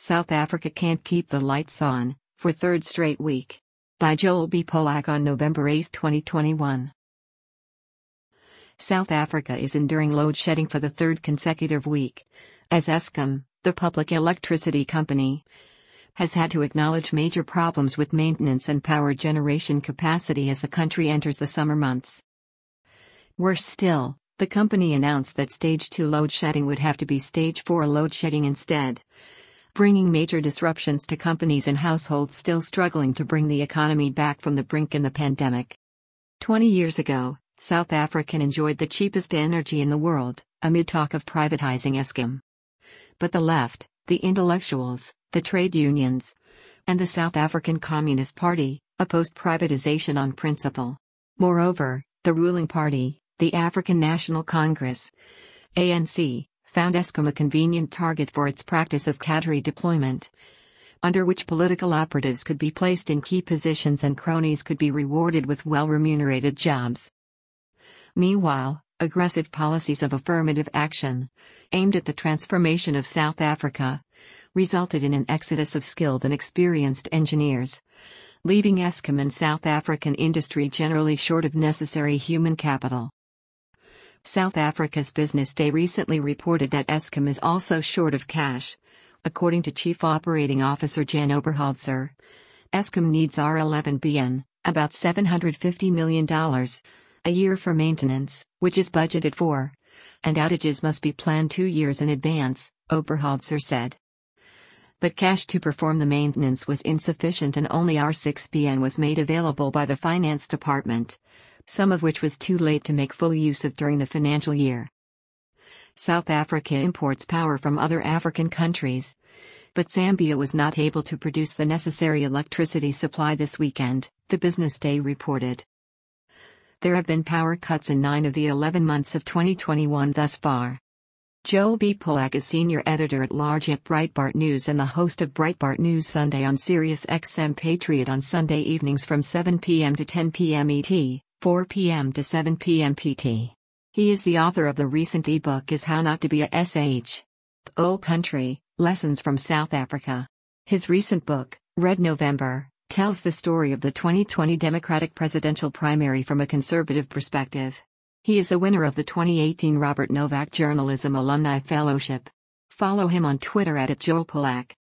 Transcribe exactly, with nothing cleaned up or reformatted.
South Africa Can't Keep the Lights On, for third straight week. By Joel B. Polak on November eighth, twenty twenty-one. South Africa is enduring load shedding for the third consecutive week, as Eskom, the public electricity company, has had to acknowledge major problems with maintenance and power generation capacity as the country enters the summer months. Worse still, the company announced that Stage two load shedding would have to be Stage four load shedding instead, bringing major disruptions to companies and households still struggling to bring the economy back from the brink in the pandemic. Twenty years ago, South Africa enjoyed the cheapest energy in the world, amid talk of privatizing Eskom. But the left, the intellectuals, the trade unions, and the South African Communist Party opposed privatization on principle. Moreover, the ruling party, the African National Congress, A N C, found Eskom a convenient target for its practice of cadre deployment, under which political operatives could be placed in key positions and cronies could be rewarded with well-remunerated jobs. Meanwhile, aggressive policies of affirmative action, aimed at the transformation of South Africa, resulted in an exodus of skilled and experienced engineers, leaving Eskom and South African industry generally short of necessary human capital. South Africa's Business Day recently reported that Eskom is also short of cash. According to Chief Operating Officer Jan Oberholzer, Eskom needs R eleven billion, about seven hundred fifty million dollars, a year for maintenance, which is budgeted for, and outages must be planned two years in advance, Oberholzer said. But cash to perform the maintenance was insufficient and only R six billion was made available by the Finance Department, some of which was too late to make full use of during the financial year. South Africa imports power from other African countries, but Zambia was not able to produce the necessary electricity supply this weekend, the Business Day reported. There have been power cuts in nine of the eleven months of twenty twenty-one thus far. Joel B. Polak is senior editor-at-large at Breitbart News and the host of Breitbart News Sunday on Sirius X M Patriot on Sunday evenings from seven p m to ten p m E T, four p m to seven p m P T. He is the author of the recent ebook Is How Not to Be a S H. The Old Country, Lessons from South Africa. His recent book, Red November, tells the story of the twenty twenty Democratic presidential primary from a conservative perspective. He is a winner of the twenty eighteen Robert Novak Journalism Alumni Fellowship. Follow him on Twitter at Joel Polak.